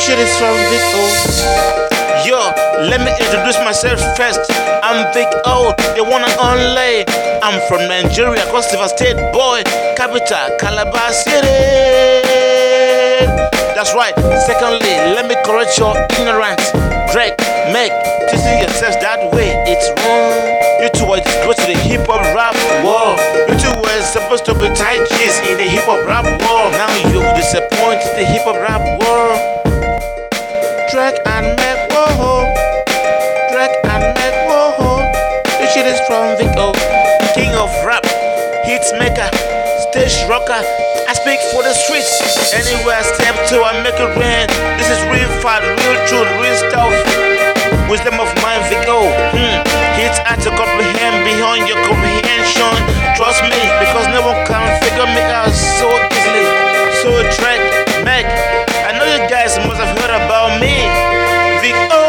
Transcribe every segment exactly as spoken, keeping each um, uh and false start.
shit is from Vic O. Yo, let me introduce myself first. I'm Vic O, the one and only. I'm from Nigeria, Cross River State, boy. Capital, Calabar City. That's right. Secondly, let me correct your ignorance. Drake, Meg, teaching yourselves that way, it's wrong. You two were go to the hip hop rap war. You two were supposed to be tight G's in the hip hop rap war. Now you disappoint the hip hop rap war. Drake and Meg, whoa. Drake and Meg, whoa. This shit is from Vic O. King of rap, hits maker, stage rocker. I speak for the streets. Anywhere I step to, I make it rain. This is real fat, real truth, real stuff. Wisdom of mine, Vic O. Hmm. It's hard to comprehend beyond your comprehension. Trust me, because no one can figure me out so easily. So Drake, Meg, I know you guys must have heard about me. Vic O.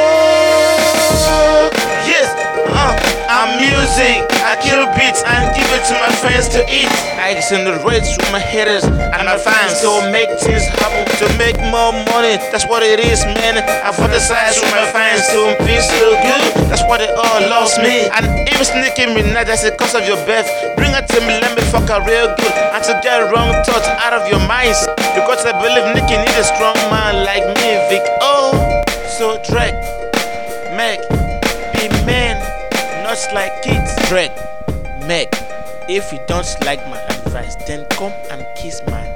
Yes, uh, I'm music. I kill beats and give it to my friends to eat. I accelerate through my haters and my fans to make things happen, to make more money. That's what it is, man. I fantasize with my fans to be so good. That's why they all lost me. And even sneaking me now, that's the cause of your birth. Bring it to me, let me fuck her real good. And to get wrong thoughts out of your minds. Because I believe Nicky need a strong man like me, Vic O. So Drake, Meg, be men, not like kids. Drake, Meg, if you don't like my advice, then come and kiss my